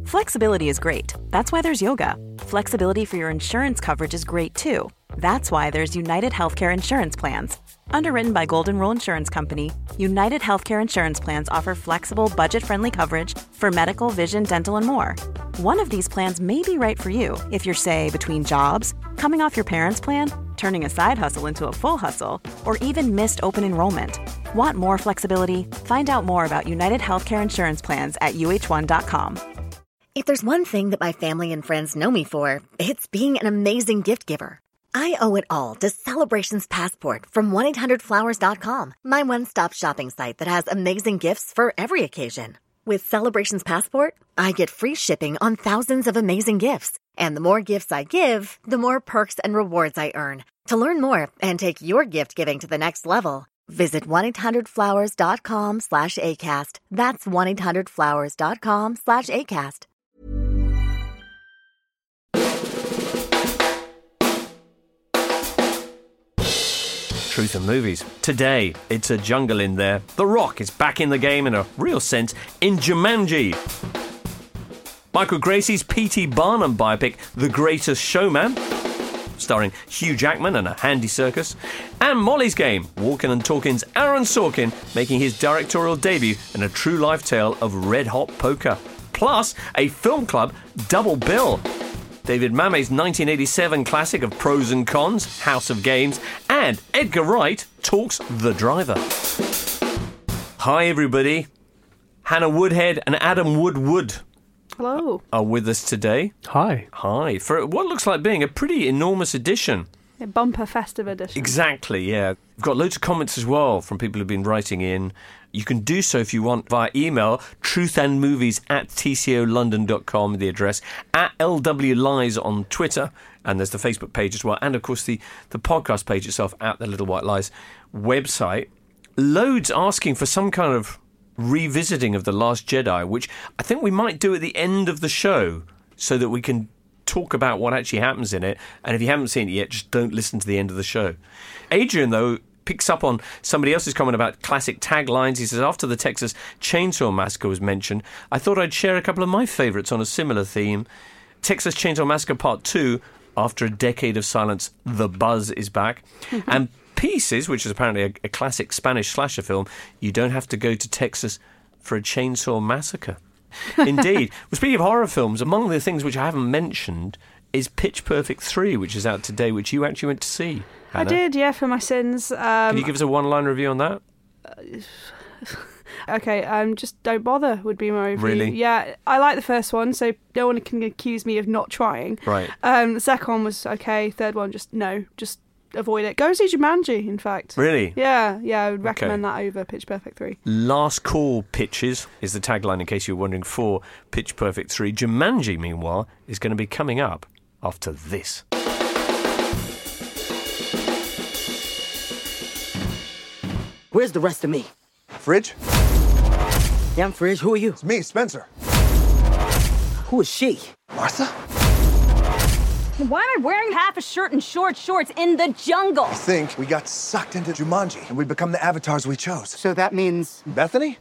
Flexibility is great. That's why there's yoga. Flexibility for your insurance coverage is great too. That's why there's United Healthcare Insurance Plans. Underwritten by Golden Rule Insurance Company, United Healthcare Insurance Plans offer flexible, budget-friendly coverage for medical, vision, dental, and more. One of these plans may be right for you if you're, say, between jobs, coming off your parents' plan, turning a side hustle into a full hustle, or even missed open enrollment. Want more flexibility? Find out more about United Healthcare Insurance Plans at uh1.com. If there's one thing that my family and friends know me for, it's being an amazing gift giver. I owe it all to Celebrations Passport from 1-800-Flowers.com, my one-stop shopping site that has amazing gifts for every occasion. With Celebrations Passport, I get free shipping on thousands of amazing gifts. And the more gifts I give, the more perks and rewards I earn. To learn more and take your gift giving to the next level, visit 1-800-Flowers.com/ACAST. That's 1-800-Flowers.com/ACAST. Truth in movies. Today, it's a jungle in there. The Rock is back in the game in a real sense in Jumanji. Michael Gracey's P.T. Barnum biopic, The Greatest Showman, starring Hugh Jackman and a handy circus. And Molly's Game, Walken and Talkin's Aaron Sorkin making his directorial debut in a true life tale of red-hot poker. Plus, a film club double bill. David Mamet's 1987 classic of pros and cons, House of Games, and Edgar Wright talks The Driver. Hi, everybody. Hannah Woodhead and Adam Woodward Hello. Are with us today. Hi. Hi. For what looks like being a pretty enormous edition. A bumper festive edition. Exactly, yeah. We've got loads of comments as well from people who've been writing in. You can do so if you want via email, truthandmovies@tcolondon.com, the address, at LWLies on Twitter, and there's the Facebook page as well, and of course the podcast page itself at the Little White Lies website. Loads asking for some kind of revisiting of The Last Jedi, which I think we might do at the end of the show so that we can talk about what actually happens in it. And if you haven't seen it yet, just don't listen to the end of the show. Adrian, though, picks up on somebody else's comment about classic taglines. He says, after the Texas Chainsaw Massacre was mentioned, I thought I'd share a couple of my favourites on a similar theme. Texas Chainsaw Massacre Part 2, after a decade of silence, The Buzz is back. And Pieces, which is apparently a classic Spanish slasher film, you don't have to go to Texas for a chainsaw massacre. Indeed. Well, speaking of horror films, among the things which I haven't mentioned is Pitch Perfect 3, which is out today, which you actually went to see, Hannah. I did, yeah, for my sins. Can you give us a one-line review on that? Okay, just don't bother would be my review. Really? Yeah, I like the first one, so no one can accuse me of not trying. Right. The second one was okay. Third one, just avoid it. Go see Jumanji, in fact. Really? Yeah, I would recommend that over Pitch Perfect 3. Last call pitches is the tagline, in case you're wondering, for Pitch Perfect 3. Jumanji, meanwhile, is going to be coming up after this. Where's the rest of me? Fridge? Yeah, I'm Fridge. Who are you? It's me, Spencer. Who is she? Martha? Why am I wearing half a shirt and short shorts in the jungle? I think we got sucked into Jumanji, and we become the avatars we chose. So that means... Bethany?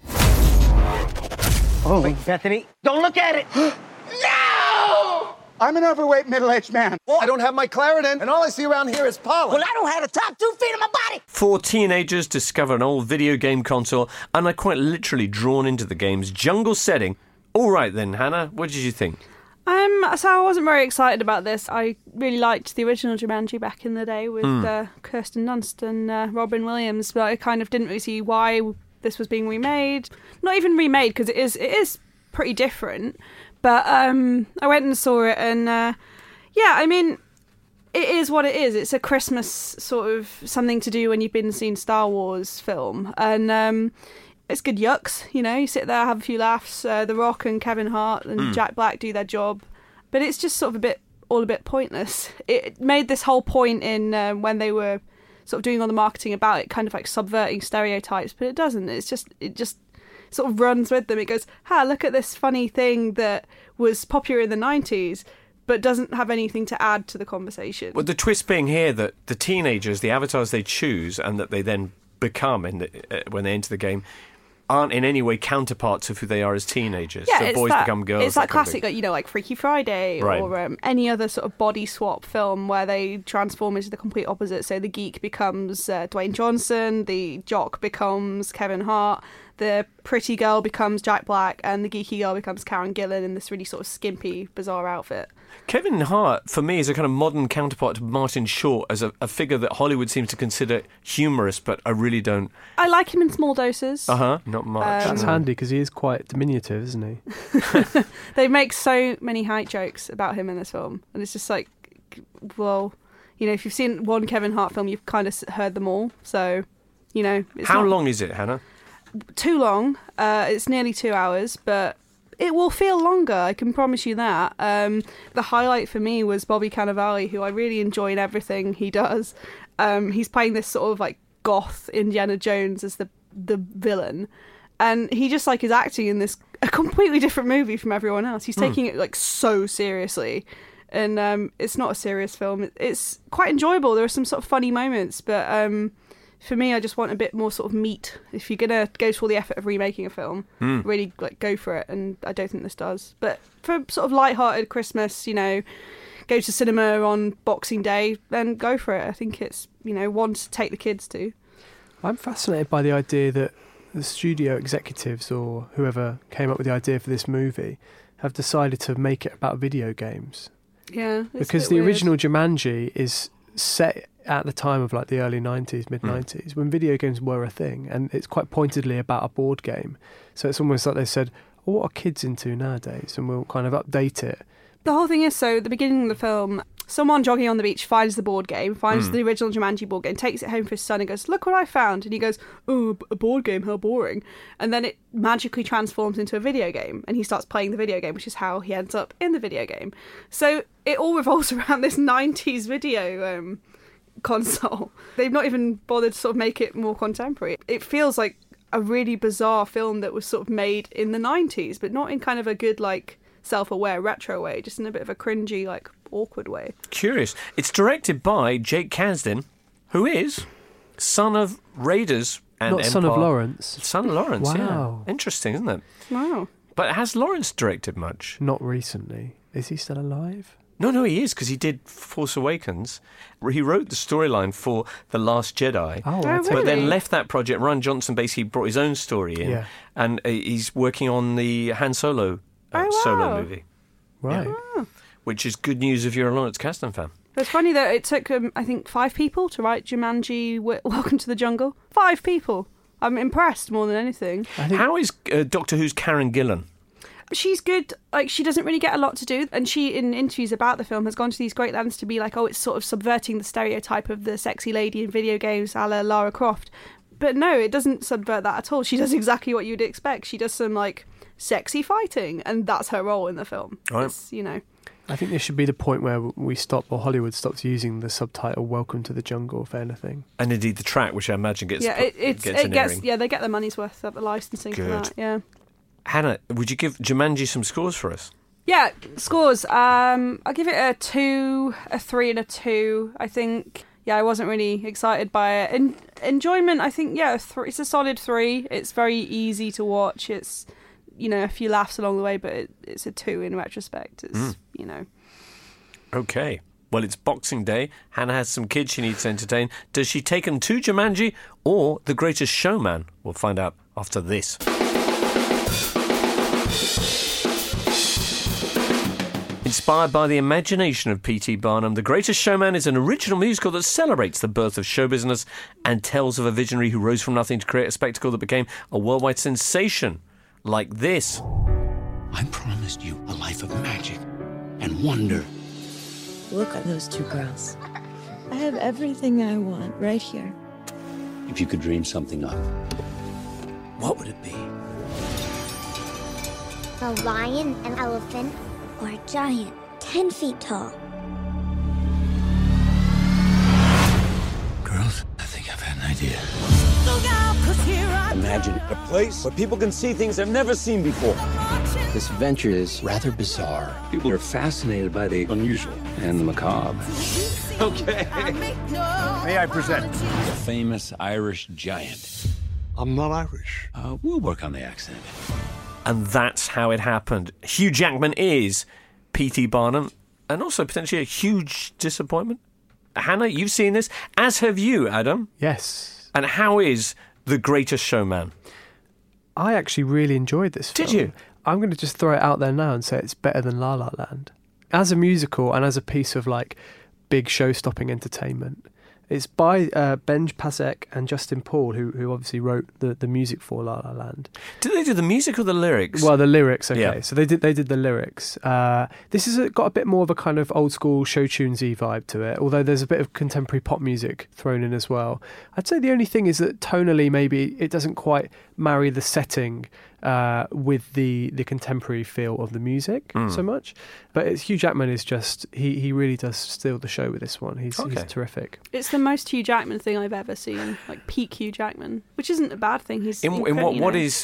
Oh, wait, Bethany. Don't look at it! No! I'm an overweight, middle-aged man. Well, I don't have my Claritin, and all I see around here is pollen. Well, I don't have the top 2 feet of my body! 4 teenagers discover an old video game console and are quite literally drawn into the game's jungle setting. All right then, Hannah, what did you think? So I wasn't very excited about this. I really liked the original Jumanji back in the day with Kirsten Dunst and Robin Williams, but I kind of didn't really see why this was being remade. Not even remade, because it is pretty different. But I went and saw it, and yeah, I mean, it is what it is. It's a Christmas sort of something to do when you've been and seen Star Wars film, and it's good yucks, you know. You sit there, have a few laughs. The Rock and Kevin Hart and Jack Black do their job, but it's just sort of a bit pointless. It made this whole point in when they were sort of doing all the marketing about it, kind of like subverting stereotypes, but it doesn't. It just sort of runs with them. It goes, look at this funny thing that was popular in the 90s, but doesn't have anything to add to the conversation. Well, the twist being here that the teenagers, the avatars they choose and that they then become when they enter the game, aren't in any way counterparts of who they are as teenagers. Yeah, so boys become girls. It's that kind of classic, thing. like Freaky Friday Right. or any other sort of body swap film where they transform into the complete opposite. So the geek becomes Dwayne Johnson, the jock becomes Kevin Hart, the pretty girl becomes Jack Black, and the geeky girl becomes Karen Gillan in this really sort of skimpy, bizarre outfit. Kevin Hart, for me, is a kind of modern counterpart to Martin Short as a figure that Hollywood seems to consider humorous, but I really don't. I like him in small doses. Not much. That's handy because he is quite diminutive, isn't he? They make so many height jokes about him in this film, and it's just like, well, if you've seen one Kevin Hart film, you've kind of heard them all. So, it's How not long is it, Hannah? too long. It's nearly 2 hours, but it will feel longer, I can promise you that. The highlight for me was Bobby Cannavale, who I really enjoy in everything he does. He's playing this sort of like goth Indiana Jones as the villain, and he just is acting in this a completely different movie from everyone else. He's taking it so seriously, and it's not a serious film. It's quite enjoyable. There are some sort of funny moments, but for me, I just want a bit more sort of meat. If you're gonna go to all the effort of remaking a film, really go for it. And I don't think this does. But for sort of light-hearted Christmas, go to cinema on Boxing Day, then go for it. I think it's one to take the kids to. I'm fascinated by the idea that the studio executives or whoever came up with the idea for this movie have decided to make it about video games. Yeah, it's because a bit the weird. original Jumanji is set at the time of the early 90s, mid-90s, when video games were a thing, and it's quite pointedly about a board game. So it's almost like they said, what are kids into nowadays? And we'll kind of update it. The whole thing is, so at the beginning of the film, someone jogging on the beach finds the board game, finds the original Jumanji board game, takes it home for his son and goes, look what I found. And he goes, oh, a board game, how boring. And then it magically transforms into a video game, and he starts playing the video game, which is how he ends up in the video game. So it all revolves around this 90s video console. They've not even bothered to sort of make it more contemporary. It feels like a really bizarre film that was sort of made in the 90s, but not in kind of a good, self-aware retro way, just in a bit of a cringy, awkward way. Curious. It's directed by Jake Kasdan, who is son of Raiders and Not Empire. son of Lawrence. Son of Lawrence, Wow. yeah. Interesting, isn't it? Wow. But has Lawrence directed much? Not recently. Is he still alive? No, he is, because he did Force Awakens. He wrote the storyline for The Last Jedi. Oh, really? But then left that project. Rian Johnson basically brought his own story in. Yeah. And he's working on the Han Solo solo movie. Right. Yeah. Which is good news if you're a Lawrence Kasdan fan. It's funny that it took, I think, 5 people to write Jumanji Welcome to the Jungle. 5 people. I'm impressed more than anything. How is Doctor Who's Karen Gillan? She's good. She doesn't really get a lot to do, and she, in interviews about the film, has gone to these great lengths to be like, oh, it's sort of subverting the stereotype of the sexy lady in video games a la Lara Croft. But no, it doesn't subvert that at all. She does exactly what you'd expect. She does some sexy fighting, and that's her role in the film. Right. It's, I think this should be the point where we stop, or Hollywood stops using the subtitle "Welcome to the Jungle" for anything. And indeed the track, which I imagine gets it an gets airing. they get their money's worth of the licensing for Good. that. Yeah. Hannah, would you give Jumanji some scores for us? Yeah, scores. I'll give it a 2, a 3 and a 2. I think, I wasn't really excited by it. Enjoyment, I think, it's a solid 3. It's very easy to watch. It's, a few laughs along the way, but it's a 2 in retrospect. It's, Okay. Well, it's Boxing Day. Hannah has some kids she needs to entertain. Does she take them to Jumanji or The Greatest Showman? We'll find out after this. Inspired by the imagination of P.T. Barnum, The Greatest Showman is an original musical that celebrates the birth of show business and tells of a visionary who rose from nothing to create a spectacle that became a worldwide sensation, like this. I promised you a life of magic and wonder. Look at those 2 girls. I have everything I want right here. If you could dream something up, what would it be? A lion, an elephant, or a giant 10 feet tall. Girls, I think I've had an idea. Imagine a place where people can see things they've never seen before. This venture is rather bizarre. People are fascinated by the unusual and the macabre. Okay. May I present? The famous Irish giant. I'm not Irish. We'll work on the accent. And that's how it happened. Hugh Jackman is P.T. Barnum, and also potentially a huge disappointment. Hannah, you've seen this, as have you, Adam. Yes. And how is The Greatest Showman? I actually really enjoyed this film. Did you? I'm going to just throw it out there now and say it's better than La La Land. As a musical and as a piece of like big show-stopping entertainment. It's by Benj Pasek and Justin Paul, who obviously wrote the music for La La Land. Did they do the music or the lyrics? Well, the lyrics, okay. Yeah. So they did the lyrics. This has got a bit more of a kind of old school show tunesy vibe to it, although there's a bit of contemporary pop music thrown in as well. I'd say the only thing is that tonally maybe it doesn't quite marry the setting with the contemporary feel of the music so much. But Hugh Jackman is just, he really does steal the show with this one. He's terrific. It's the most Hugh Jackman thing I've ever seen, like peak Hugh Jackman, which isn't a bad thing. He's what is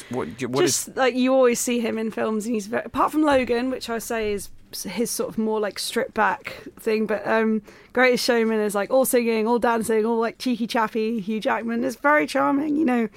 like you always see him in films, and he's apart from Logan, which I say is his sort of more like stripped back thing, but Greatest Showman is like all singing, all dancing, all like cheeky chappy. Hugh Jackman is very charming, you know.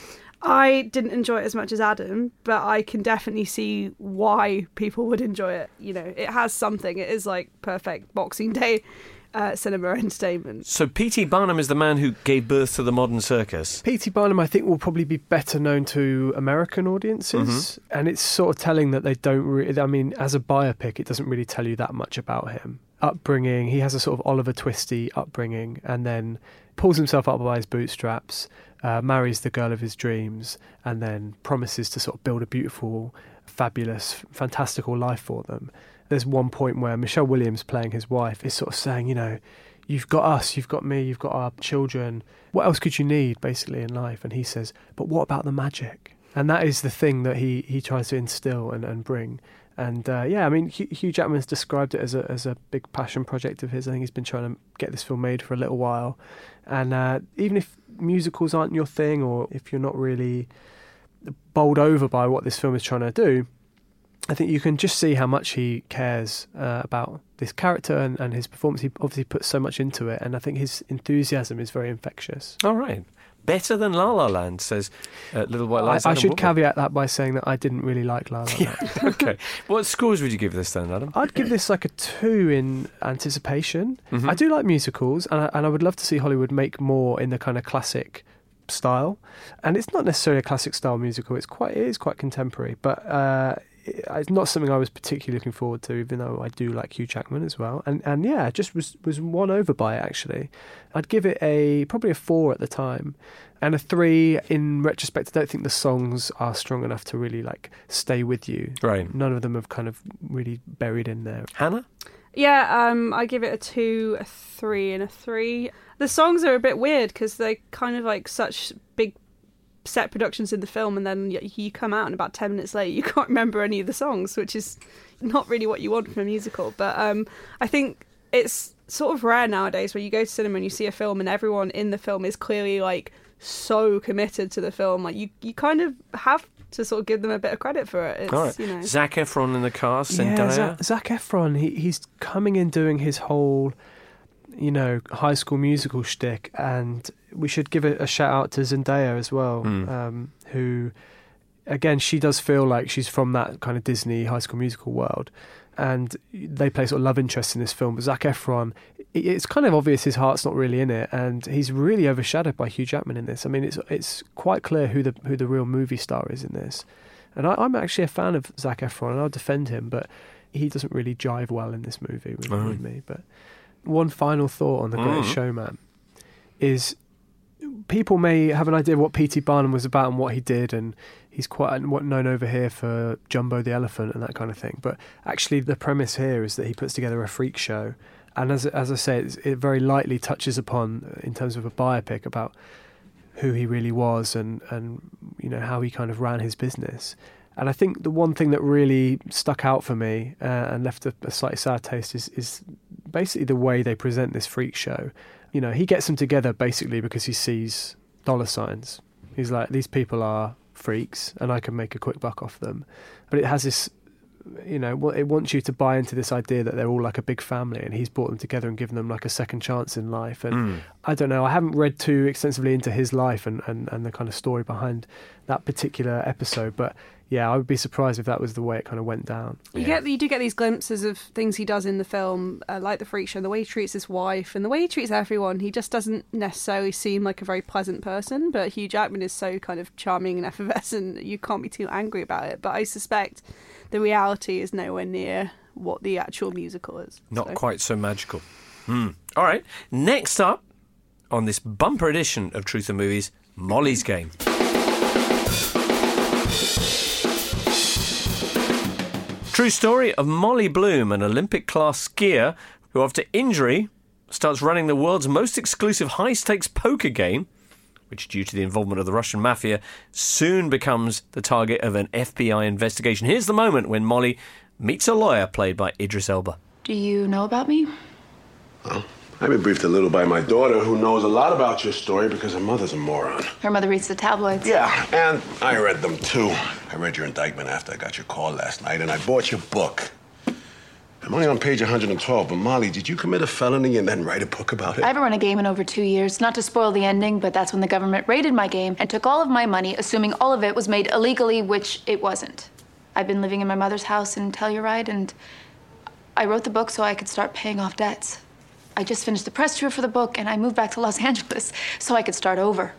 I didn't enjoy it as much as Adam, but I can definitely see why people would enjoy it. You know, it has something. It is like perfect Boxing Day cinema entertainment. So P.T. Barnum is the man who gave birth to the modern circus. P.T. Barnum, I think, will probably be better known to American audiences, and it's sort of telling that they don't really... I mean, as a biopic, it doesn't really tell you that much about him. Upbringing, he has a sort of Oliver Twisty upbringing, and then pulls himself up by his bootstraps, marries the girl of his dreams, and then promises to sort of build a beautiful, fabulous, fantastical life for them. There's one point where Michelle Williams, playing his wife, is sort of saying, you know, you've got us, you've got me, you've got our children. What else could you need, basically, in life? And he says, but what about the magic? And that is the thing that he tries to instill and bring. And I mean, Hugh Jackman's described it as a big passion project of his. I think he's been trying to get this film made for a little while. And even if musicals aren't your thing, or if you're not really bowled over by what this film is trying to do, I think you can just see how much he cares about this character and his performance. He obviously puts so much into it, and I think his enthusiasm is very infectious. All right. Better than La La Land, says Little White Lies. I should caveat that by saying that I didn't really like La La Land. Okay. What scores would you give this then, Adam? I'd give this like a 2 in anticipation. I do like musicals, and I would love to see Hollywood make more in the kind of classic style. And it's not necessarily a classic style musical. It is quite contemporary, but it's not something I was particularly looking forward to, even though I do like Hugh Jackman as well. And yeah, just was won over by it, actually. I'd give it probably a 4 at the time, and a 3 in retrospect. I don't think the songs are strong enough to really like stay with you. Right. None of them have kind of really buried in there. Hannah? Yeah, I give it a 2, a 3, and a 3. The songs are a bit weird because they're kind of like such big set productions in the film, and then you come out and about 10 minutes later you can't remember any of the songs, which is not really what you want from a musical. But I think it's sort of rare nowadays where you go to cinema and you see a film and everyone in the film is clearly like so committed to the film. Like you kind of have to sort of give them a bit of credit for it. It's, all right. You know. Zac Efron in the cast, Zendaya. Yeah, Zac Efron, he's coming in doing his whole, you know, High School Musical shtick, and we should give a shout out to Zendaya as well, who, again, she does feel like she's from that kind of Disney High School Musical world, and they play sort of love interest in this film. But Zac Efron, it's kind of obvious his heart's not really in it, and he's really overshadowed by Hugh Jackman in this. I mean, it's quite clear who the real movie star is in this, and I'm actually a fan of Zac Efron, and I'll defend him, but he doesn't really jive well in this movie with me. But one final thought on The Greatest Showman is, people may have an idea of what P.T. Barnum was about and what he did, and he's quite known over here for Jumbo the Elephant and that kind of thing. But actually the premise here is that he puts together a freak show, and as I say, it very lightly touches upon, in terms of a biopic, about who he really was and you know, how he kind of ran his business. And I think the one thing that really stuck out for me and left a slightly sour taste is basically the way they present this freak show. You know, he gets them together basically because he sees dollar signs. He's like, these people are freaks and I can make a quick buck off them. But it has this it wants you to buy into this idea that they're all like a big family, and he's brought them together and given them like a second chance in life. And I don't know, I haven't read too extensively into his life and the kind of story behind that particular episode, but yeah, I would be surprised if that was the way it kind of went down. You do get these glimpses of things he does in the film, like the freak show, the way he treats his wife and the way he treats everyone. He just doesn't necessarily seem like a very pleasant person, but Hugh Jackman is so kind of charming and effervescent, you can't be too angry about it. But I suspect the reality is nowhere near what the actual musical is. Not quite so magical. All right, next up on this bumper edition of Truth and Movies, Molly's Game. True story of Molly Bloom, an Olympic-class skier who, after injury, starts running the world's most exclusive high-stakes poker game, which, due to the involvement of the Russian mafia, soon becomes the target of an FBI investigation. Here's the moment when Molly meets a lawyer played by Idris Elba. Do you know about me? Well, I've been briefed a little by my daughter, who knows a lot about your story because her mother's a moron. Her mother reads the tabloids. Yeah, and I read them too. I read your indictment after I got your call last night, and I bought your book. I'm only on page 112, but Molly, did you commit a felony and then write a book about it? I haven't run a game in over 2 years. Not to spoil the ending, but that's when the government raided my game and took all of my money, assuming all of it was made illegally, which it wasn't. I've been living in my mother's house in Telluride, and I wrote the book so I could start paying off debts. I just finished the press tour for the book, and I moved back to Los Angeles so I could start over.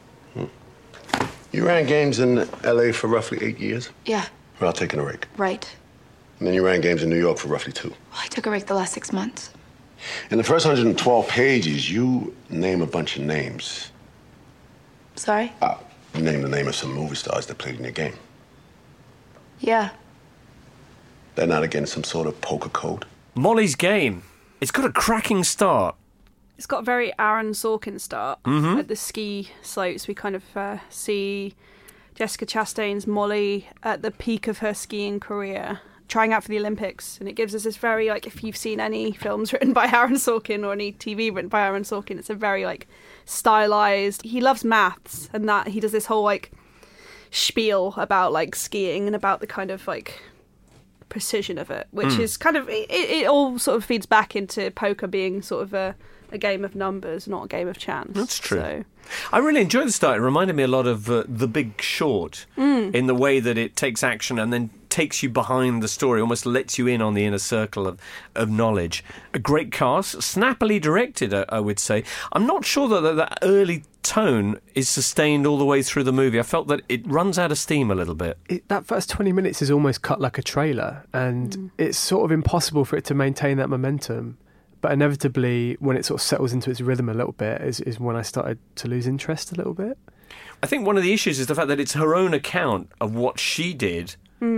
You ran games in L.A. for roughly 8 years? Yeah. Without taking a break? Right. And then you ran games in New York for roughly 2. Well, I took a break the last 6 months. In the first 112 pages, you name a bunch of names. Sorry? You name the name of some movie stars that played in your game. Yeah. They're not against some sort of poker code? Molly's Game. It's got a cracking start. It's got a very Aaron Sorkin start. Mm-hmm. At the ski slopes, we kind of see Jessica Chastain's Molly at the peak of her skiing career, trying out for the Olympics. And it gives us this very, like, if you've seen any films written by Aaron Sorkin or any TV written by Aaron Sorkin, it's a very, like, stylized. He loves maths, and that he does this whole, like, spiel about, like, skiing and about the kind of, like, precision of it, which is kind of, it all sort of feeds back into poker being sort of a game of numbers, not a game of chance. That's true. So. I really enjoyed the start. It reminded me a lot of The Big Short in the way that it takes action and then takes you behind the story, almost lets you in on the inner circle of knowledge. A great cast, snappily directed, I would say. I'm not sure that early tone is sustained all the way through the movie. I felt that it runs out of steam a little bit. That first 20 minutes is almost cut like a trailer, and it's sort of impossible for it to maintain that momentum. But inevitably, when it sort of settles into its rhythm a little bit, is when I started to lose interest a little bit. I think one of the issues is the fact that it's her own account of what she did,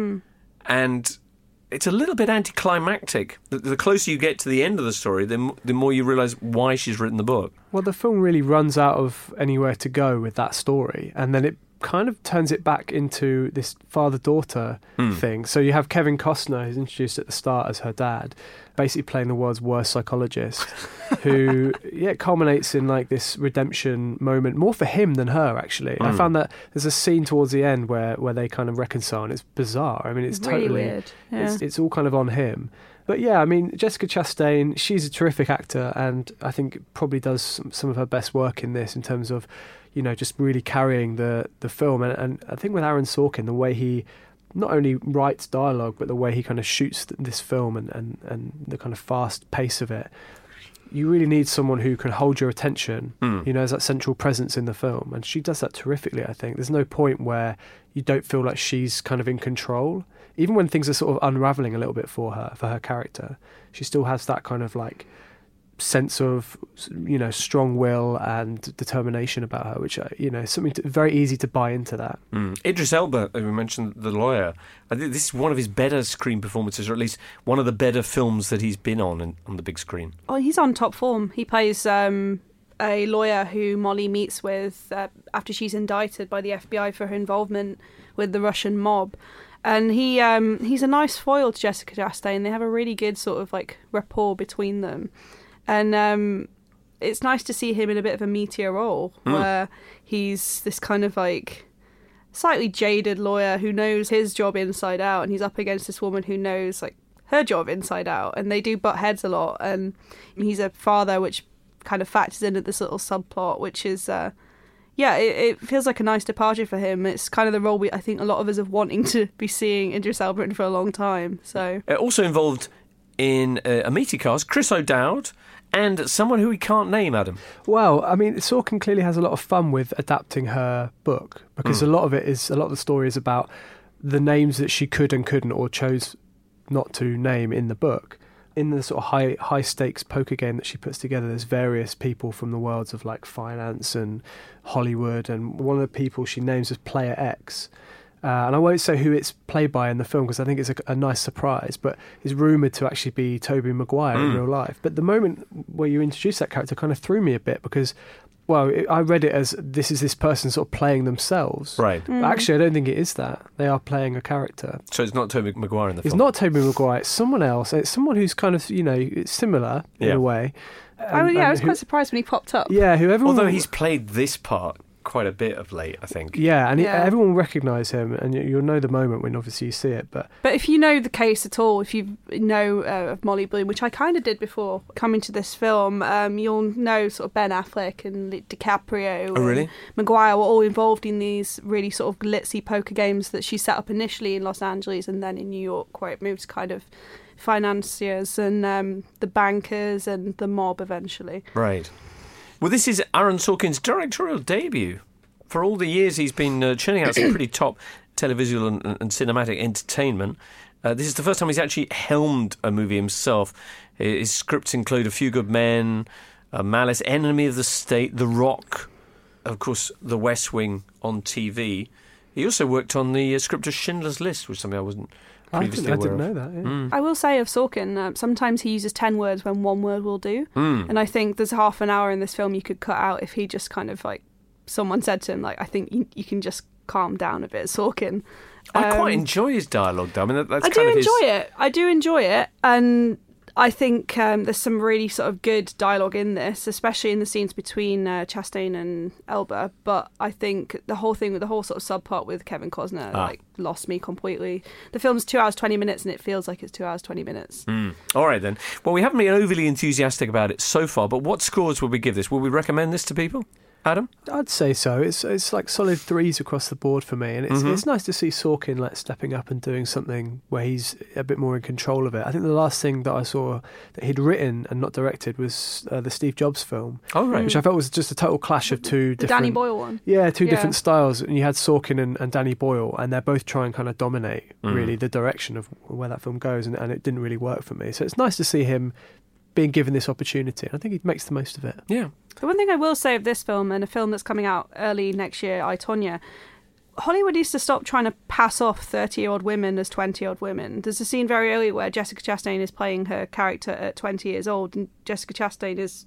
and it's a little bit anticlimactic. The closer you get to the end of the story, the more you realise why she's written the book. Well, the film really runs out of anywhere to go with that story, and then it kind of turns it back into this father-daughter thing. So you have Kevin Costner, who's introduced at the start as her dad, basically playing the world's worst psychologist, who culminates in like this redemption moment, more for him than her, actually. I found that there's a scene towards the end where they kind of reconcile, and it's bizarre. I mean, it's really totally weird. Yeah. It's all kind of on him. But yeah, I mean, Jessica Chastain, she's a terrific actor, and I think probably does some of her best work in this in terms of, you know, just really carrying the film. And I think with Aaron Sorkin, the way he not only writes dialogue, but the way he kind of shoots this film and the kind of fast pace of it, you really need someone who can hold your attention, you know, as that central presence in the film. And she does that terrifically, I think. There's no point where you don't feel like she's kind of in control. Even when things are sort of unravelling a little bit for her character, she still has that kind of like sense of, you know, strong will and determination about her, which, you know, something very easy to buy into that. Idris Elba, we mentioned the lawyer. I think this is one of his better screen performances, or at least one of the better films that he's been on the big screen. Oh, he's on top form. He plays a lawyer who Molly meets with after she's indicted by the FBI for her involvement with the Russian mob. And he's a nice foil to Jessica Chastain. They have a really good sort of like rapport between them. And it's nice to see him in a bit of a meteor role where he's this kind of like slightly jaded lawyer who knows his job inside out, and he's up against this woman who knows like her job inside out, and they do butt heads a lot. And he's a father, which kind of factors in at this little subplot, which is it feels like a nice departure for him. It's kind of the role I think a lot of us have wanting to be seeing Idris Elba in for a long time. So also involved in a meaty cast, Chris O'Dowd, and someone who we can't name, Adam. Well, I mean, Sorkin clearly has a lot of fun with adapting her book, because a lot of the story is about the names that she could and couldn't or chose not to name in the book. In the sort of high stakes poker game that she puts together, there's various people from the worlds of like finance and Hollywood, and one of the people she names as Player X. And I won't say who it's played by in the film because I think it's a nice surprise, but is rumoured to actually be Tobey Maguire in real life. But the moment where you introduce that character kind of threw me a bit because, well, I read it as this person sort of playing themselves. Right. But actually, I don't think it is that. They are playing a character. So it's not Tobey Maguire in the film? It's not Tobey Maguire. It's someone else. It's someone who's kind of, it's similar in a way. I was quite surprised when he popped up. Yeah, although he's played this part quite a bit of late, I think. Yeah, and everyone will recognise him, and you'll know the moment when obviously you see it. But if you know the case at all, if you know of Molly Bloom, which I kind of did before coming to this film, you'll know sort of Ben Affleck and DiCaprio and Maguire were all involved in these really sort of glitzy poker games that she set up initially in Los Angeles and then in New York, where it moved to kind of financiers and the bankers and the mob eventually. Right. Well, this is Aaron Sorkin's directorial debut. For all the years he's been churning out some pretty top televisual and cinematic entertainment, this is the first time he's actually helmed a movie himself. His scripts include A Few Good Men, Malice, Enemy of the State, The Rock, of course, The West Wing on TV. He also worked on the script of Schindler's List, which is something I wasn't previously aware of. I didn't know that. Yeah. I will say of Sorkin, sometimes he uses 10 words when one word will do. And I think there's half an hour in this film you could cut out if he just kind of like, someone said to him, like, I think you can just calm down a bit, Sorkin. I quite enjoy his dialogue, though. I mean, that's I do enjoy it. And I think there's some really sort of good dialogue in this, especially in the scenes between Chastain and Elba. But I think the whole thing with the whole sort of subplot with Kevin Costner lost me completely. The film's 2 hours 20 minutes, and it feels like it's 2 hours 20 minutes. All right then. Well, we haven't been overly enthusiastic about it so far. But what scores would we give this? Will we recommend this to people? Adam? I'd say so. It's like solid 3s across the board for me, and it's nice to see Sorkin like stepping up and doing something where he's a bit more in control of it. I think the last thing that I saw that he'd written and not directed was the Steve Jobs film, which I felt was just a total clash of two different... Danny Boyle one. Yeah, two different styles, and you had Sorkin and Danny Boyle, and they're both trying to kind of dominate really the direction of where that film goes, and it didn't really work for me. So it's nice to see him being given this opportunity. I think he makes the most of it. Yeah. The one thing I will say of this film and a film that's coming out early next year, I, Tonya, Hollywood needs to stop trying to pass off 30-year-old women as 20-year-old women. There's a scene very early where Jessica Chastain is playing her character at 20 years old, and Jessica Chastain is,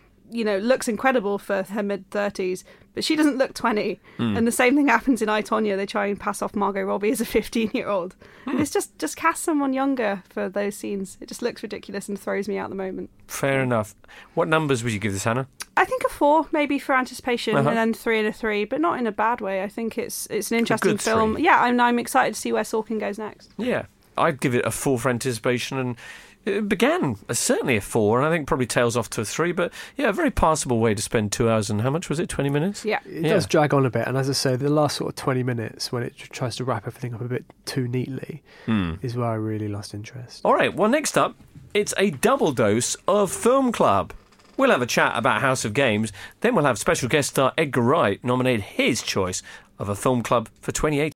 looks incredible for her mid-30s, but she doesn't look 20. And the same thing happens in I, Tonya. They try and pass off Margot Robbie as a 15-year-old. It's just cast someone younger for those scenes. It just looks ridiculous and throws me out the moment. Fair enough. What numbers would you give this, Hannah? I think a 4, maybe for anticipation, and then 3 and a 3, but not in a bad way. I think it's an interesting film. 3. Yeah, I'm excited to see where Sorkin goes next. Yeah, I'd give it a 4 for anticipation, and it began as certainly a 4, and I think probably tails off to a 3, but yeah, a very passable way to spend 2 hours and how much was it, 20 minutes? Yeah. It does drag on a bit, and as I say, the last sort of 20 minutes, when it tries to wrap everything up a bit too neatly, is where I really lost interest. All right, well, next up, it's a double dose of Film Club. We'll have a chat about House of Games, then we'll have special guest star Edgar Wright nominate his choice of a film club for 2018.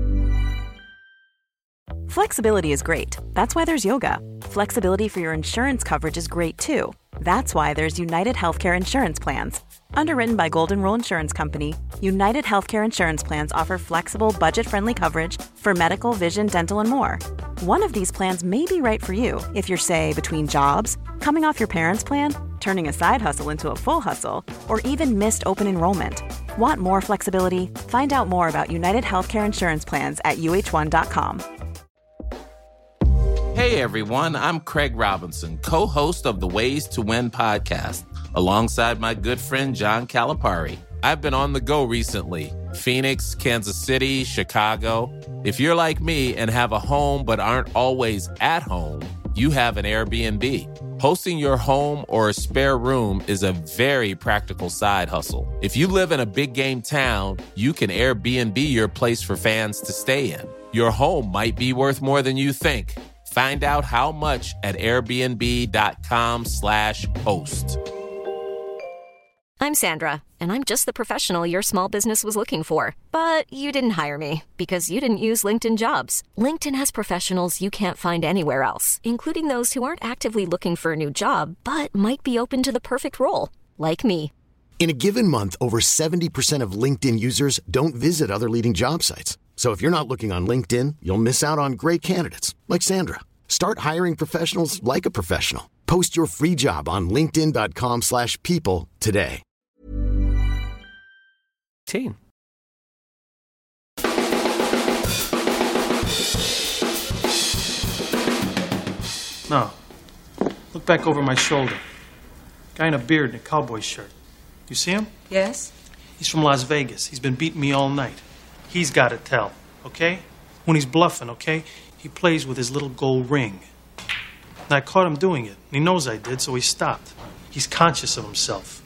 Flexibility is great. That's why there's yoga. Flexibility for your insurance coverage is great too. That's why there's United Healthcare Insurance Plans. Underwritten by Golden Rule Insurance Company, United Healthcare Insurance Plans offer flexible, budget-friendly coverage for medical, vision, dental, and more. One of these plans may be right for you if you're, say, between jobs, coming off your parents' plan, turning a side hustle into a full hustle, or even missed open enrollment. Want more flexibility? Find out more about United Healthcare Insurance Plans at uh1.com. Hey everyone, I'm Craig Robinson, co-host of the Ways to Win podcast, alongside my good friend John Calipari. I've been on the go recently. Phoenix, Kansas City, Chicago. If you're like me and have a home but aren't always at home, you have an Airbnb. Hosting your home or a spare room is a very practical side hustle. If you live in a big game town, you can Airbnb your place for fans to stay in. Your home might be worth more than you think. Find out how much at airbnb.com/host. I'm Sandra, and I'm just the professional your small business was looking for. But you didn't hire me because you didn't use LinkedIn Jobs. LinkedIn has professionals you can't find anywhere else, including those who aren't actively looking for a new job, but might be open to the perfect role, like me. In a given month, over 70% of LinkedIn users don't visit other leading job sites. So if you're not looking on LinkedIn, you'll miss out on great candidates like Sandra. Start hiring professionals like a professional. Post your free job on linkedin.com/people today. No. Look back over my shoulder. Guy in a beard and a cowboy shirt. You see him? Yes. He's from Las Vegas. He's been beating me all night. He's got to tell, okay? When he's bluffing, okay? He plays with his little gold ring. And I caught him doing it. And he knows I did, so he stopped. He's conscious of himself.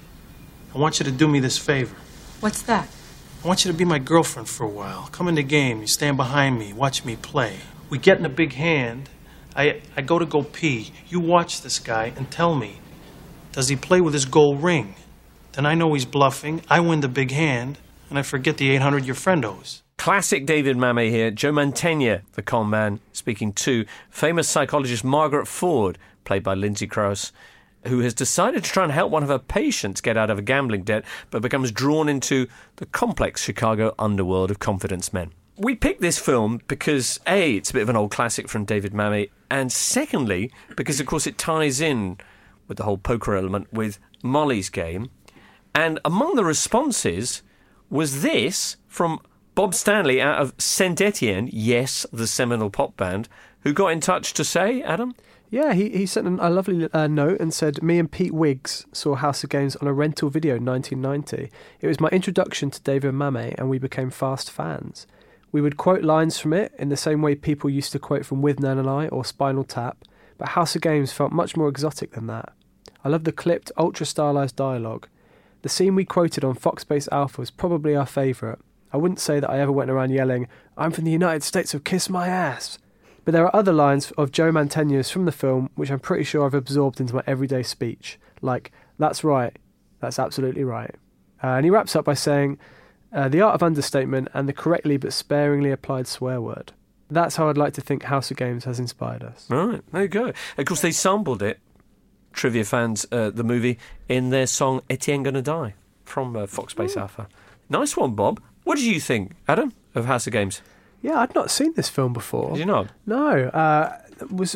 I want you to do me this favor. What's that? I want you to be my girlfriend for a while. Come in the game. You stand behind me. Watch me play. We get in a big hand. I go pee. You watch this guy and tell me, does he play with his gold ring? Then I know he's bluffing. I win the big hand, and I forget the $800 your friend owes. Classic David Mamet here. Joe Mantegna, the con man, speaking to famous psychologist Margaret Ford, played by Lindsay Krause, who has decided to try and help one of her patients get out of a gambling debt, but becomes drawn into the complex Chicago underworld of confidence men. We picked this film because, A, it's a bit of an old classic from David Mamet, and secondly, because, of course, it ties in with the whole poker element with Molly's Game. And among the responses was this from Bob Stanley out of Saint Etienne, yes, the seminal pop band, who got in touch to say, Adam? Yeah, he sent a lovely note and said, me and Pete Wiggs saw House of Games on a rental video in 1990. It was my introduction to David Mamet and we became fast fans. We would quote lines from it in the same way people used to quote from With Nan and I or Spinal Tap, but House of Games felt much more exotic than that. I love the clipped, ultra-stylized dialogue. The scene we quoted on Fox Space Alpha was probably our favourite. I wouldn't say that I ever went around yelling, I'm from the United States of Kiss My Ass. But there are other lines of Joe Mantegna's from the film which I'm pretty sure I've absorbed into my everyday speech, like, that's right, that's absolutely right. And he wraps up by saying, the art of understatement and the correctly but sparingly applied swear word. That's how I'd like to think House of Games has inspired us. Right, there you go. Of course, they sampled it, trivia fans, the movie, in their song Etienne Gonna Die from Fox Space Alpha. Nice one, Bob. What did you think, Adam, of House of Games? Yeah, I'd not seen this film before. Did you not? No. Was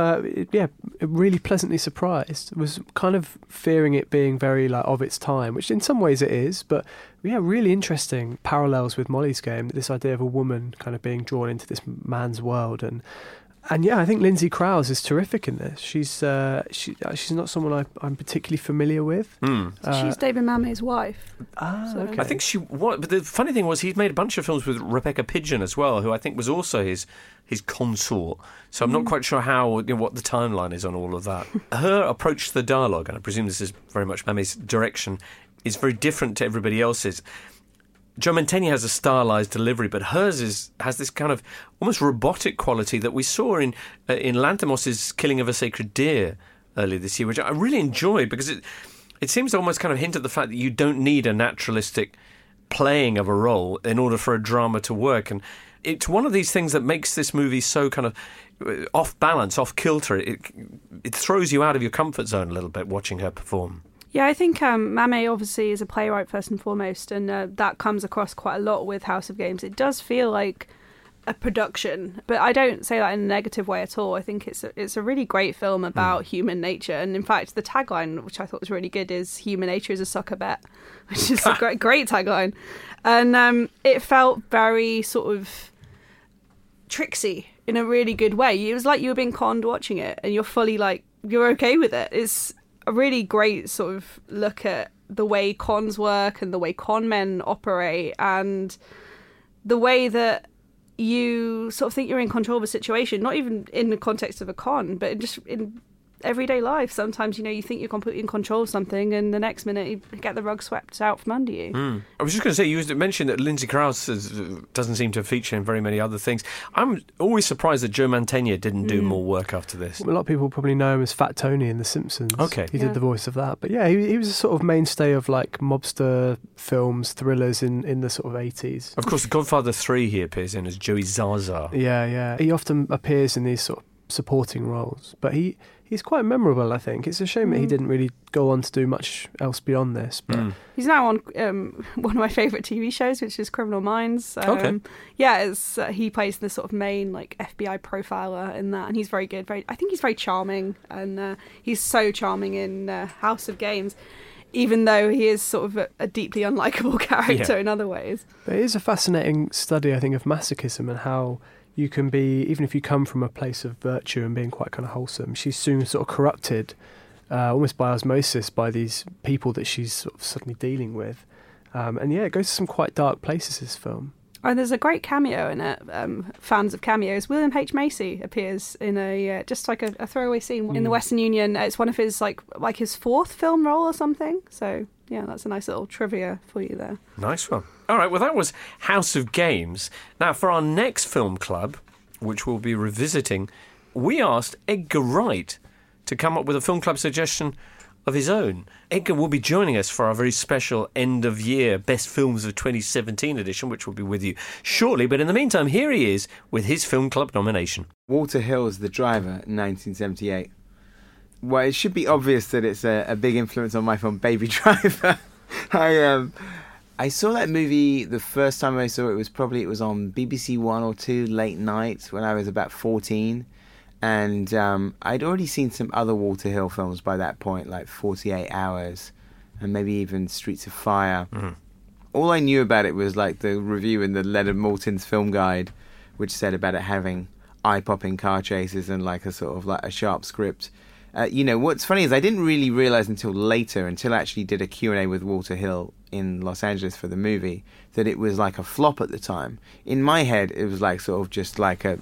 really pleasantly surprised. Was kind of fearing it being very of its time, which in some ways it is, but really interesting parallels with Molly's Game. This idea of a woman kind of being drawn into this man's world, and yeah, I think Lindsay Krause is terrific in this. She's not someone I'm particularly familiar with. She's David Mamet's wife. Okay. I think but the funny thing was he'd made a bunch of films with Rebecca Pidgeon as well, who I think was also his consort. So I'm not quite sure what the timeline is on all of that. Her approach to the dialogue, and I presume this is very much Mamet's direction, is very different to everybody else's. Joe Mantegna has a stylized delivery, but hers has this kind of almost robotic quality that we saw in Lanthimos's Killing of a Sacred Deer earlier this year, which I really enjoyed because it seems to almost kind of hint at the fact that you don't need a naturalistic playing of a role in order for a drama to work. And it's one of these things that makes this movie so kind of off balance, off kilter. It throws you out of your comfort zone a little bit watching her perform. Yeah, I think Mamet obviously is a playwright first and foremost, and that comes across quite a lot with House of Games. It does feel like a production, but I don't say that in a negative way at all. I think it's a really great film about human nature, and in fact, the tagline, which I thought was really good, is "Human nature is a sucker bet," which is a great tagline, and it felt very sort of tricksy in a really good way. It was like you were being conned watching it, and you're fully you're okay with it. It's a really great sort of look at the way cons work and the way con men operate and the way that you sort of think you're in control of a situation, not even in the context of a con, but just in everyday life. Sometimes, you think you're completely in control of something and the next minute you get the rug swept out from under you. I was just going to say, you mentioned that Lindsay Krause doesn't seem to feature in very many other things. I'm always surprised that Joe Mantegna didn't do more work after this. A lot of people probably know him as Fat Tony in The Simpsons. Okay. He did the voice of that. But yeah, he was a sort of mainstay of like mobster films, thrillers in the sort of 80s. Of course, The Godfather 3 he appears in as Joey Zaza. Yeah. He often appears in these sort of supporting roles, but he's quite memorable, I think. It's a shame that he didn't really go on to do much else beyond this. But he's now on one of my favourite TV shows, which is Criminal Minds. Okay. Yeah, he plays the sort of main like FBI profiler in that, and he's very good. I think he's very charming, and he's so charming in House of Games, even though he is sort of a deeply unlikable character in other ways. But it is a fascinating study, I think, of masochism and how you can be, even if you come from a place of virtue and being quite kind of wholesome, she's soon sort of corrupted almost by osmosis by these people that she's sort of suddenly dealing with. And yeah, it goes to some quite dark places, this film. Oh, there's a great cameo in it. Fans of cameos. William H. Macy appears in a just like a throwaway scene in the Western Union. It's one of his like his fourth film role or something. So yeah, that's a nice little trivia for you there. Nice one. All right, well, that was House of Games. Now, for our next film club, which we'll be revisiting, we asked Edgar Wright to come up with a film club suggestion of his own. Edgar will be joining us for our very special end-of-year Best Films of 2017 edition, which will be with you shortly. But in the meantime, here he is with his film club nomination. Walter Hill's The Driver, 1978. Well, it should be obvious that it's a big influence on my film Baby Driver. I saw that movie the first time I saw it was on BBC 1 or 2 late nights when I was about 14. And I'd already seen some other Walter Hill films by that point, like 48 Hours and maybe even Streets of Fire. Mm-hmm. All I knew about it was like the review in the Leonard Maltin's Film Guide, which said about it having eye-popping car chases and like a sort of like a sharp script. What's funny is I didn't really realise until I actually did a Q&A with Walter Hill in Los Angeles for the movie, that it was like a flop at the time. In my head, it was like sort of just like a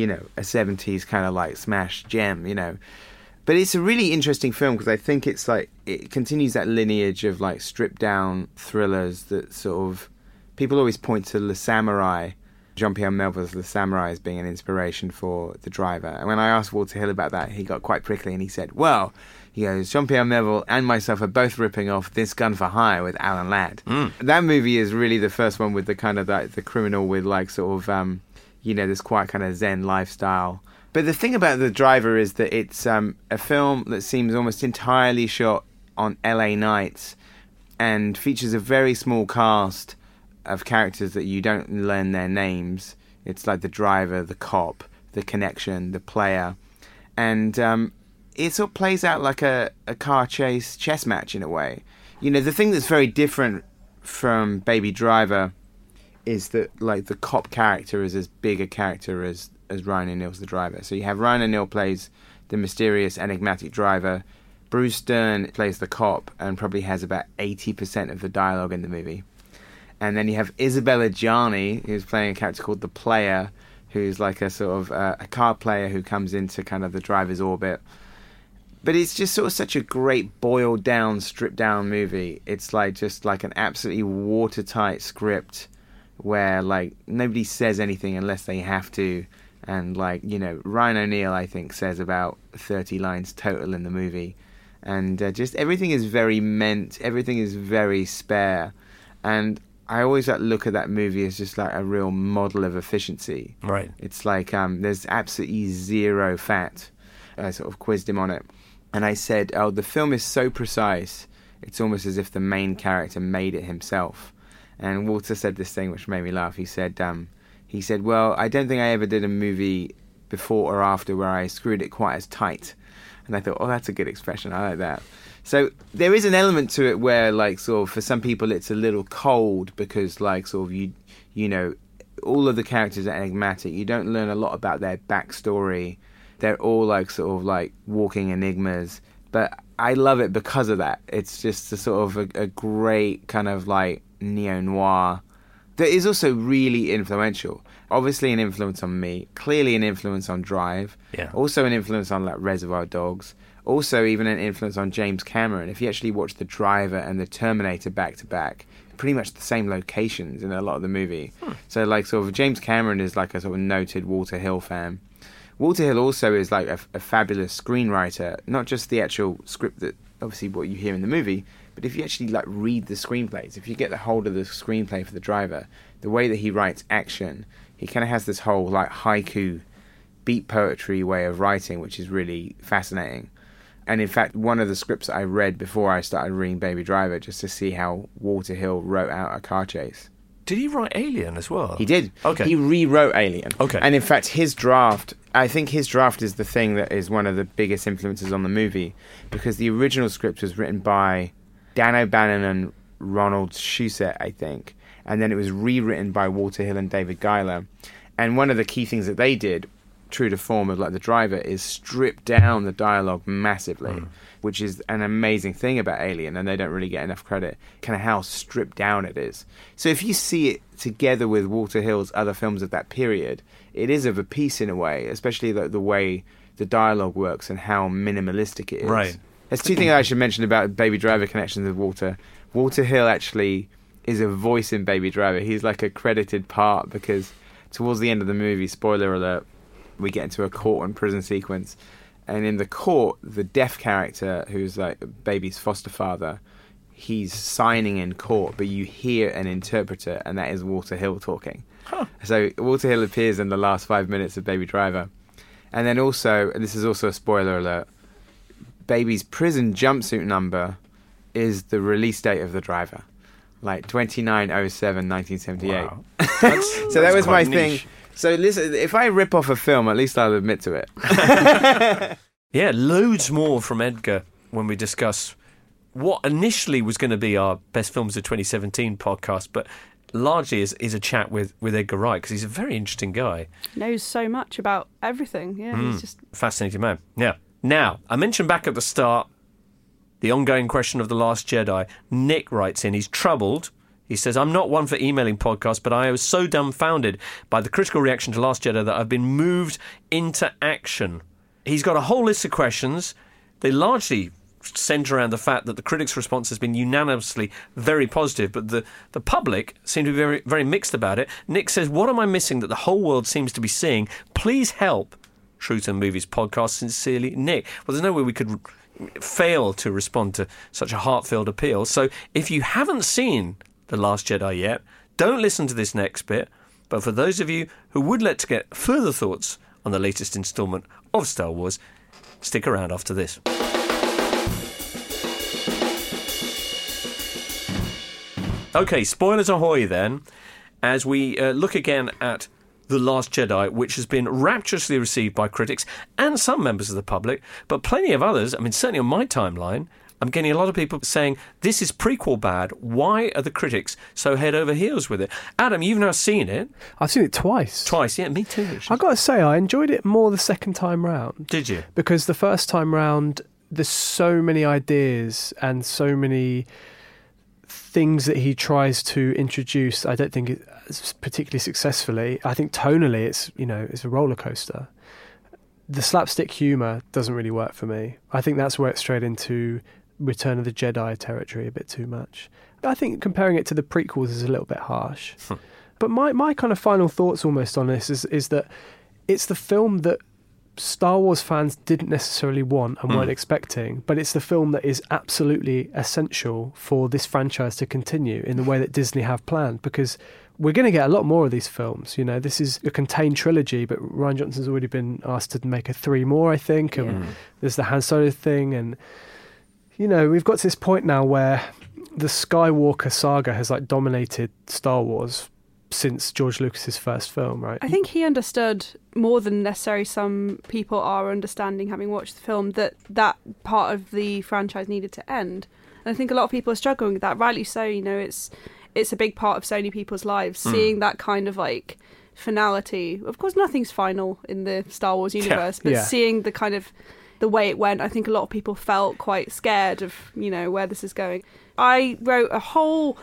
70s kind of like smash gem, But it's a really interesting film because I think it's like, it continues that lineage of like stripped down thrillers that sort of, people always point to Le Samurai, Jean-Pierre Melville's Le Samurai as being an inspiration for The Driver. And when I asked Walter Hill about that, he got quite prickly and he said, well, he goes, Jean-Pierre Melville and myself are both ripping off This Gun for Hire with Alan Ladd. That movie is really the first one with the kind of the criminal with like sort of, this quite kind of Zen lifestyle. But the thing about The Driver is that it's a film that seems almost entirely shot on LA nights and features a very small cast of characters that you don't learn their names. It's like the driver, the cop, the connection, the player. And it sort of plays out like a car chase chess match in a way. The thing that's very different from Baby Driver is that like the cop character is as big a character as Ryan O'Neill's the driver. So you have Ryan O'Neill plays the mysterious, enigmatic driver. Bruce Dern plays the cop and probably has about 80% of the dialogue in the movie. And then you have Isabella Gianni, who's playing a character called the Player, who's like a sort of a card player who comes into kind of the driver's orbit. But it's just sort of such a great boiled down, stripped down movie. It's like just like an absolutely watertight script where like nobody says anything unless they have to. And like, Ryan O'Neill, I think, says about 30 lines total in the movie. And just everything is very everything is very spare. And I always look at that movie as just like a real model of efficiency. Right. It's like there's absolutely zero fat. I sort of quizzed him on it. And I said, the film is so precise, it's almost as if the main character made it himself. And Walter said this thing which made me laugh. He said, well, I don't think I ever did a movie before or after where I screwed it quite as tight. And I thought, that's a good expression. I like that. So there is an element to it where, like, sort of, for some people it's a little cold because, like, sort of, all of the characters are enigmatic. You don't learn a lot about their backstory. They're all, like, sort of, like, walking enigmas. But I love it because of that. It's just a sort of a great kind of like neo-noir that is also really influential. Obviously an influence on me, clearly an influence on Drive, also an influence on like Reservoir Dogs, also even an influence on James Cameron. If you actually watch The Driver and The Terminator back to back, pretty much the same locations in a lot of the movie. So like sort of James Cameron is like a sort of noted Walter Hill fan. Walter Hill also is like a fabulous screenwriter, not just the actual script that obviously what you hear in the movie, but if you actually like read the screenplays, if you get the hold of the screenplay for The Driver, the way that he writes action, he kind of has this whole like haiku beat poetry way of writing, which is really fascinating. And in fact, one of the scripts I read before I started reading Baby Driver, just to see how Walter Hill wrote out a car chase. Did he write Alien as well? He did. Okay. He rewrote Alien. Okay. And in fact, his draft, I think his draft is the thing that is one of the biggest influences on the movie, because the original script was written by Dan O'Bannon and Ronald Shusett, I think. And then it was rewritten by Walter Hill and David Giler. And one of the key things that they did, true to form of like The Driver, is strip down the dialogue massively, which is an amazing thing about Alien, and they don't really get enough credit, kind of how stripped down it is. So if you see it together with Walter Hill's other films of that period, it is of a piece in a way, especially the way the dialogue works and how minimalistic it is. Right. There's two things I should mention about Baby Driver connections with Walter. Walter Hill actually is a voice in Baby Driver. He's like a credited part, because towards the end of the movie, spoiler alert, we get into a court and prison sequence, and in the court, the deaf character, who's like Baby's foster father, he's signing in court, but you hear an interpreter, and that is Walter Hill talking. So Walter Hill appears in the last 5 minutes of Baby Driver. And then also, and this is also a spoiler alert, Baby's prison jumpsuit number is the release date of The Driver, like 29/07/1978. Wow. So that was my niche thing. So listen, if I rip off a film, at least I'll admit to it. Yeah, loads more from Edgar when we discuss what initially was going to be our Best Films of 2017 podcast, but largely is a chat with Edgar Wright, because he's a very interesting guy. Knows so much about everything. Yeah, he's just fascinating man. Yeah. Now, I mentioned back at the start the ongoing question of The Last Jedi. Nick writes in, he's troubled. He says, I'm not one for emailing podcasts, but I was so dumbfounded by the critical reaction to Last Jedi that I've been moved into action. He's got a whole list of questions. They largely centre around the fact that the critics' response has been unanimously very positive, but the public seem to be very, very mixed about it. Nick says, what am I missing that the whole world seems to be seeing? Please help. Truth and Movies podcast, sincerely, Nick. Well, there's no way we could fail to respond to such a heartfelt appeal. So if you haven't seen The Last Jedi yet, don't listen to this next bit. But for those of you who would like to get further thoughts on the latest instalment of Star Wars, stick around after this. Okay, spoilers ahoy then, as we look again at The Last Jedi, which has been rapturously received by critics and some members of the public, but plenty of others. I mean, certainly on my timeline, I'm getting a lot of people saying, this is prequel bad. Why are the critics so head over heels with it? Adam, you've now seen it. I've seen it twice. Twice, yeah, me too. Actually. I've got to say, I enjoyed it more the second time round. Did you? Because the first time round, there's so many ideas and so many things that he tries to introduce. I don't think it's particularly successfully. I think tonally it's a roller coaster. The slapstick humour doesn't really work for me. I think that's where it's straight into Return of the Jedi territory a bit too much. I think comparing it to the prequels is a little bit harsh. But my kind of final thoughts almost on this is that it's the film that Star Wars fans didn't necessarily want and weren't expecting, but it's the film that is absolutely essential for this franchise to continue in the way that Disney have planned, because we're going to get a lot more of these films. You know, this is a contained trilogy, but Rian Johnson's already been asked to make 3 more, I think, and there's the Han Solo thing, and you know, we've got to this point now where the Skywalker saga has like dominated Star Wars since George Lucas's first film, right? I think he understood more than necessarily some people are understanding, having watched the film, that part of the franchise needed to end. And I think a lot of people are struggling with that, rightly so. You know, it's a big part of so many people's lives, seeing that kind of like finality. Of course, nothing's final in the Star Wars universe, but seeing the kind of the way it went. I think a lot of people felt quite scared of, where this is going. I wrote a whole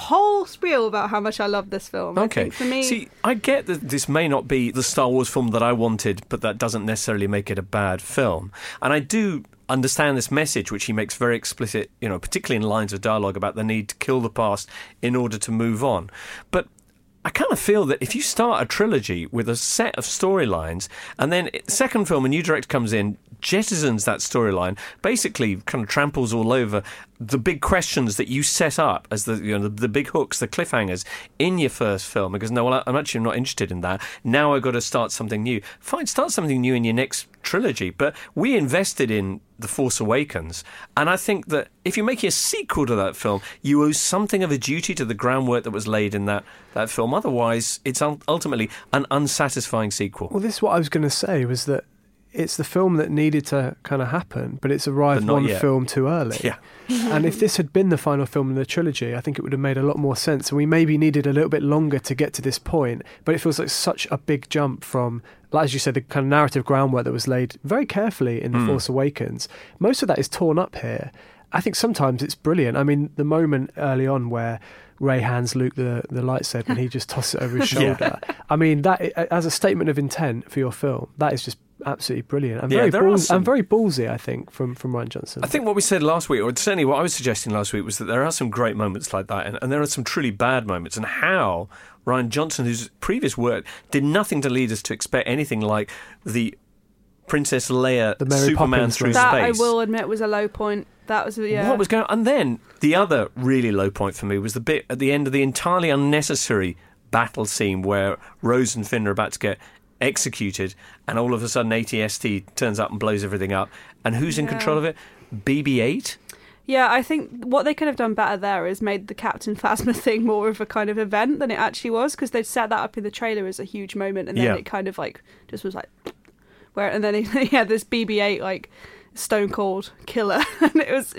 spiel about how much I love this film. Okay. I think for me, see, I get that this may not be the Star Wars film that I wanted, but that doesn't necessarily make it a bad film. And I do understand this message, which he makes very explicit, particularly in lines of dialogue about the need to kill the past in order to move on. But I kind of feel that if you start a trilogy with a set of storylines, and then the second film, a new director comes in, jettisons that storyline, basically kind of tramples all over the big questions that you set up as the big hooks, the cliffhangers in your first film, because I'm actually not interested in that. Now I've got to start something new. Fine, start something new in your next trilogy. But we invested in The Force Awakens, and I think that if you're making a sequel to that film, you owe something of a duty to the groundwork that was laid in that film. Otherwise, it's ultimately an unsatisfying sequel. Well, this is what I was going to say, was that it's the film that needed to kind of happen, but it's arrived one film too early. Yeah. And if this had been the final film in the trilogy, I think it would have made a lot more sense. And we maybe needed a little bit longer to get to this point, but it feels like such a big jump from, like, as you said, the kind of narrative groundwork that was laid very carefully in The Force Awakens. Most of that is torn up here. I think sometimes it's brilliant. I mean, the moment early on where Rey hands Luke the lightsaber and he just tosses it over his shoulder. Yeah. I mean, that as a statement of intent for your film, that is just absolutely brilliant and very ballsy, I think, from Rian Johnson. I think what we said last week, or certainly what I was suggesting last week, was that there are some great moments like that, and there are some truly bad moments, and how Rian Johnson, whose previous work did nothing to lead us to expect anything like the Princess Leia Superman Poppins through that, space. I will admit, was a low point. That was, What was going on? And then the other really low point for me was the bit at the end of the entirely unnecessary battle scene where Rose and Finn are about to get executed, and all of a sudden AT-ST turns up and blows everything up. And who's in control of it? BB-8? Yeah, I think what they could have done better there is made the Captain Phasma thing more of a kind of event than it actually was, because they'd set that up in the trailer as a huge moment, and then it kind of just was like, where, and then he had this BB-8 stone cold killer, and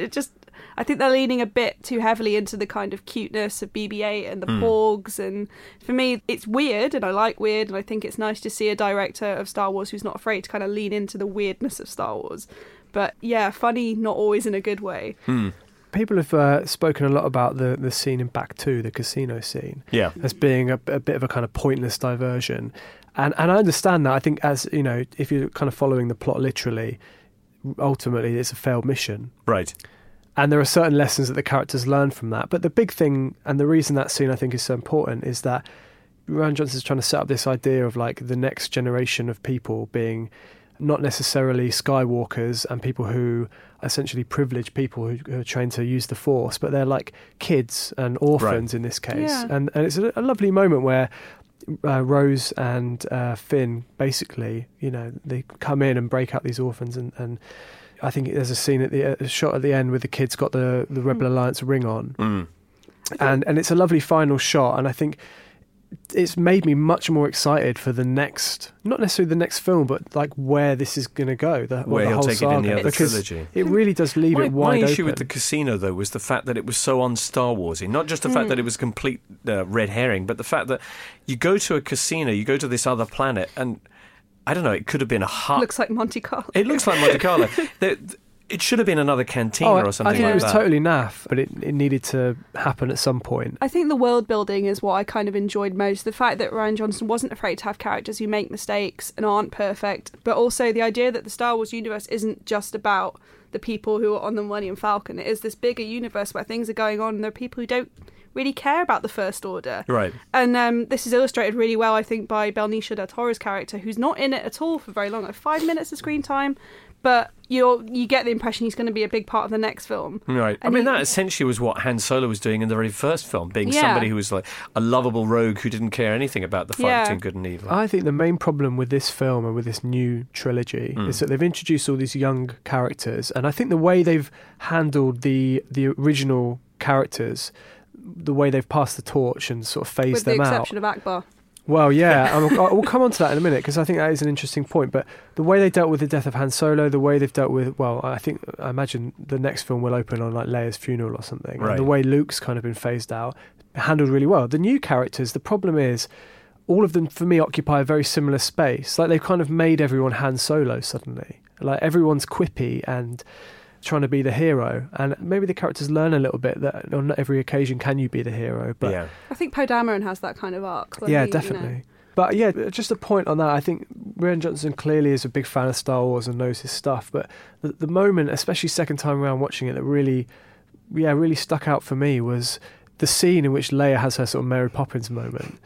I think they're leaning a bit too heavily into the kind of cuteness of BB-8 and the Porgs, and for me it's weird, and I like weird, and I think it's nice to see a director of Star Wars who's not afraid to kind of lean into the weirdness of Star Wars. But yeah, funny, not always in a good way. People have spoken a lot about the scene in Back 2, the casino scene, as being a bit of a kind of pointless diversion. And I understand that. I think, as you know, if you're kind of following the plot literally, ultimately it's a failed mission. Right. And there are certain lessons that the characters learn from that. But the big thing, and the reason that scene I think is so important, is that Rian Johnson's trying to set up this idea of the next generation of people being not necessarily Skywalkers and people who essentially privileged people who are trained to use the Force, but they're like kids and orphans in this case. Yeah. And it's a lovely moment where Rose and Finn basically, they come in and break out these orphans, and I think there's a scene a shot at the end where the kid's got the Rebel Alliance ring on, and it's a lovely final shot, and I think it's made me much more excited for the next, not necessarily the next film, but where this is going to go, where he'll take saga, it in the other because trilogy. It really does leave it wide open. My issue with the casino, though, was the fact that it was so un-Star Warsy. Not just the fact that it was complete red herring, but the fact that you go to a casino, you go to this other planet, and I don't know, it could have been a hut. Looks like Monte Carlo. It looks like Monte Carlo. It should have been another cantina or something like that. I think it was totally naff, but it needed to happen at some point. I think the world building is what I kind of enjoyed most. The fact that Rian Johnson wasn't afraid to have characters who make mistakes and aren't perfect, but also the idea that the Star Wars universe isn't just about the people who are on the Millennium Falcon. It is this bigger universe where things are going on, and there are people who don't really care about the First Order. Right. And this is illustrated really well, I think, by Benicio del Toro's character, who's not in it at all for very long, 5 minutes of screen time, but you get the impression he's going to be a big part of the next film. Right. And that essentially was what Han Solo was doing in the very first film, being somebody who was like a lovable rogue who didn't care anything about the fight between good and evil. I think the main problem with this film and with this new trilogy is that they've introduced all these young characters, and I think the way they've handled the original characters, the way they've passed the torch and sort of phased them out. With the exception of Akbar. Well, yeah, we'll come on to that in a minute, because I think that is an interesting point. But the way they dealt with the death of Han Solo, the way they've dealt with, I imagine the next film will open on Leia's funeral or something. Right. And the way Luke's kind of been phased out, handled really well. The new characters, the problem is, all of them, for me, occupy a very similar space. They've kind of made everyone Han Solo suddenly. Like, everyone's quippy and trying to be the hero, and maybe the characters learn a little bit that on not every occasion can you be the hero. But yeah. I think Poe Dameron has that kind of arc. Yeah, definitely. But yeah, just a point on that. I think Rian Johnson clearly is a big fan of Star Wars and knows his stuff. But the moment, especially second time around watching it, that really stuck out for me was the scene in which Leia has her sort of Mary Poppins moment.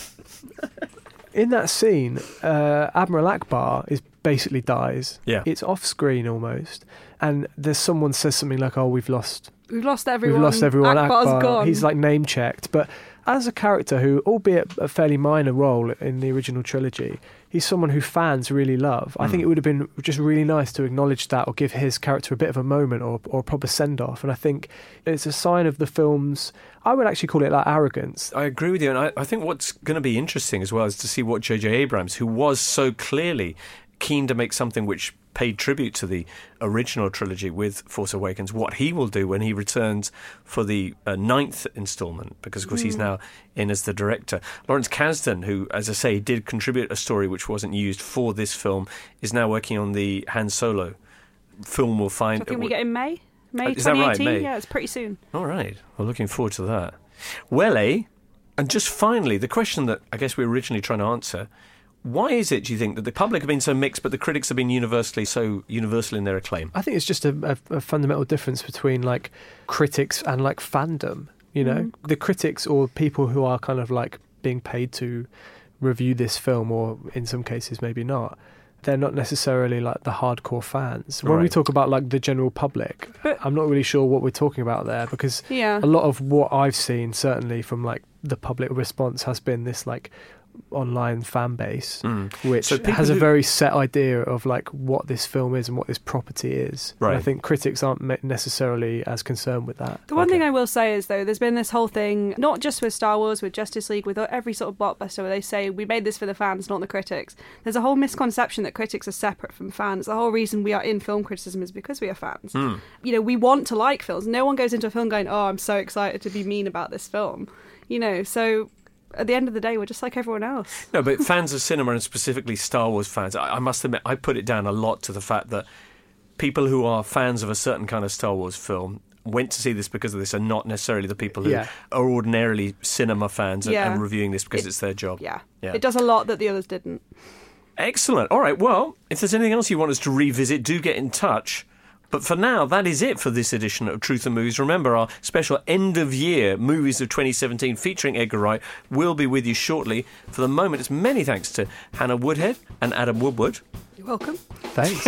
In that scene, Admiral Akbar basically dies. Yeah. It's off screen almost, and there's someone says something like, "Oh, we've lost everyone. We've lost everyone. Akbar's gone." He's like name checked, but as a character who, albeit a fairly minor role in the original trilogy, he's someone who fans really love. I think it would have been just really nice to acknowledge that, or give his character a bit of a moment, or a proper send-off. And I think it's a sign of the film's, I would actually call it like arrogance. I agree with you, and I think what's going to be interesting as well is to see what J.J. Abrams, who was so clearly keen to make something which paid tribute to the original trilogy with Force Awakens, what he will do when he returns for the 9th instalment, because of course he's now in as the director. Lawrence Kasdan, who, as I say, did contribute a story which wasn't used for this film, is now working on the Han Solo film. We'll find. I think we get in May 2018. Is that right? May? Yeah, it's pretty soon. All right. Well, looking forward to that. Well, and just finally, the question that I guess we were originally trying to answer: why is it, do you think, that the public have been so mixed, but the critics have been so universal in their acclaim? I think it's just a fundamental difference between like critics and like fandom. You know, the critics, or people who are kind of like being paid to review this film, or in some cases maybe not, they're not necessarily like the hardcore fans. When we talk about like the general public, I'm not really sure what we're talking about there, because a lot of what I've seen, certainly from like the public response, has been this like online fan base, which has a very set idea of like what this film is and what this property is. Right. And I think critics aren't necessarily as concerned with that. The one thing I will say is, though, there's been this whole thing, not just with Star Wars, with Justice League, with every sort of blockbuster, where they say, we made this for the fans, not the critics. There's a whole misconception that critics are separate from fans. The whole reason we are in film criticism is because we are fans. You know, we want to like films. No one goes into a film going, oh, I'm so excited to be mean about this film. You know, so at the end of the day, we're just like everyone else. No, but fans of cinema, and specifically Star Wars fans, I must admit, I put it down a lot to the fact that people who are fans of a certain kind of Star Wars film went to see this because of this, and not necessarily the people who are ordinarily cinema fans and reviewing this because it's their job. Yeah, it does a lot that the others didn't. Excellent. All right, well, if there's anything else you want us to revisit, do get in touch. But for now, that is it for this edition of Truth and Movies. Remember, our special end-of-year Movies of 2017 featuring Edgar Wright will be with you shortly. For the moment, it's many thanks to Hannah Woodhead and Adam Woodward. You're welcome. Thanks.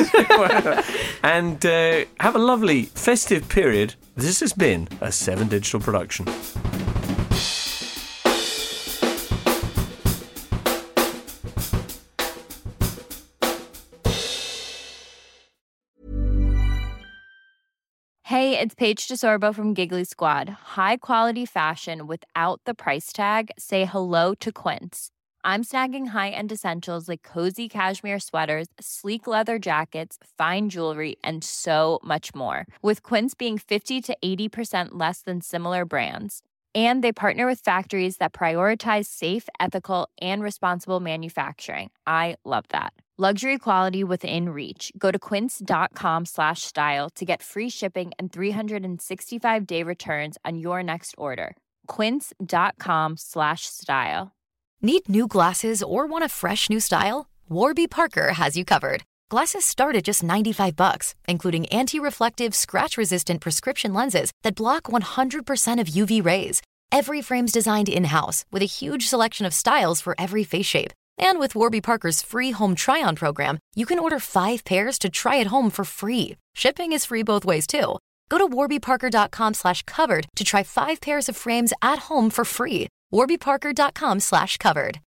And have a lovely festive period. This has been a 7 Digital production. Hey, it's Paige DeSorbo from Giggly Squad. High quality fashion without the price tag. Say hello to Quince. I'm snagging high-end essentials like cozy cashmere sweaters, sleek leather jackets, fine jewelry, and so much more. With Quince being 50 to 80% less than similar brands. And they partner with factories that prioritize safe, ethical, and responsible manufacturing. I love that. Luxury quality within reach. Go to quince.com/style to get free shipping and 365-day returns on your next order. Quince.com/style. Need new glasses or want a fresh new style? Warby Parker has you covered. Glasses start at just $95, including anti-reflective, scratch-resistant prescription lenses that block 100% of UV rays. Every frame's designed in-house with a huge selection of styles for every face shape. And with Warby Parker's free home try-on program, you can order 5 pairs to try at home for free. Shipping is free both ways, too. Go to warbyparker.com/covered to try 5 pairs of frames at home for free. warbyparker.com/covered.